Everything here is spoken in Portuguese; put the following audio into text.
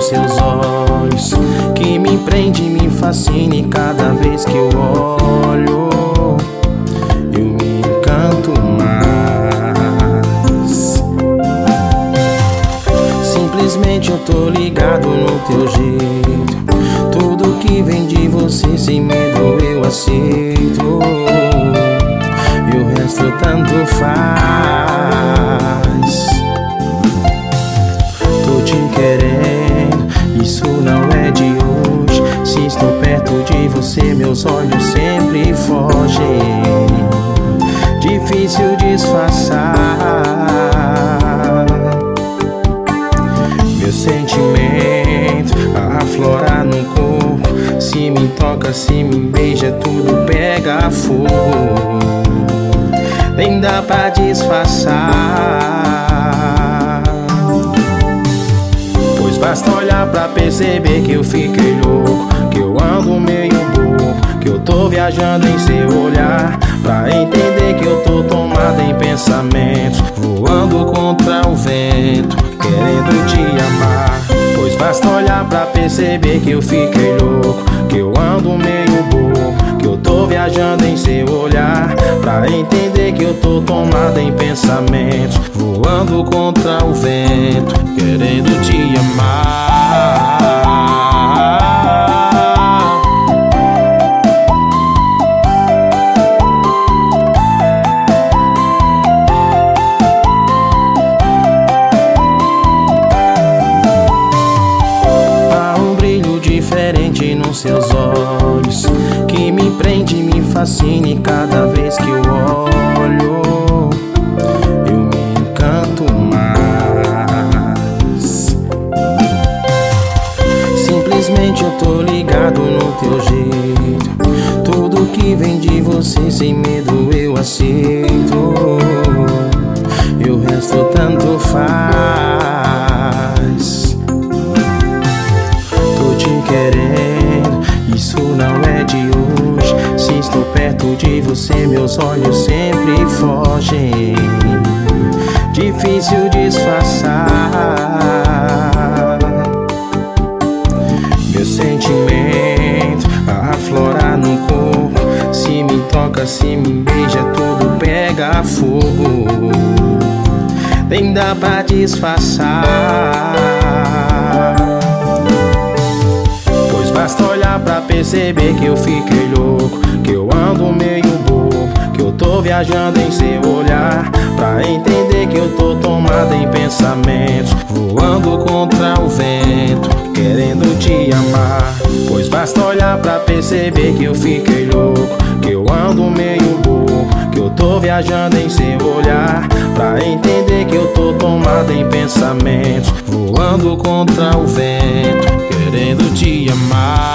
nos seus olhos, que me prende, me fascina, e cada vez que eu olho eu me encanto mais. Simplesmente eu tô ligado no teu jeito, tudo que vem de você sem medo eu aceito, e o resto tanto faz. Tô te querendo, isso não é de hoje. Se estou perto de você, meus olhos sempre fogem. Difícil disfarçar meu sentimento, aflorar no corpo. Se me toca, se me beija, tudo pega fogo. Nem dá pra disfarçar, pois basta olhar pra perceber que eu fiquei louco, que eu ando meio bobo, que eu tô viajando em seu olhar, pra entender que eu tô tomado em pensamentos, voando contra o vento, querendo te amar. Pois basta olhar pra perceber que eu fiquei louco, que eu ando meio bobo, que eu tô viajando em seu olhar, pra entender que eu tô tomado em pensamentos, voando contra o vento, querendo te amar. Diferente nos seus olhos, que me prende, me fascina, e cada vez que eu olho eu me encanto mais. Simplesmente eu tô ligado no teu jeito, tudo que vem de você sem medo eu aceito, e o resto tanto faz. Querendo, isso não é de hoje. Se estou perto de você, meus olhos sempre fogem. Difícil disfarçar meu sentimento, aflorar no corpo. Se me toca, se me beija, tudo pega fogo. Nem dá pra disfarçar, basta olhar pra perceber que eu fiquei louco, que eu ando meio bobo, que eu tô viajando em seu olhar, pra entender que eu tô tomado em pensamentos, voando contra o vento, querendo te amar. Pois basta olhar pra perceber que eu fiquei louco, que eu ando meio bobo, que eu tô viajando em seu olhar, pra entender que eu tô tomado em pensamentos, voando contra o vento, querendo te amar.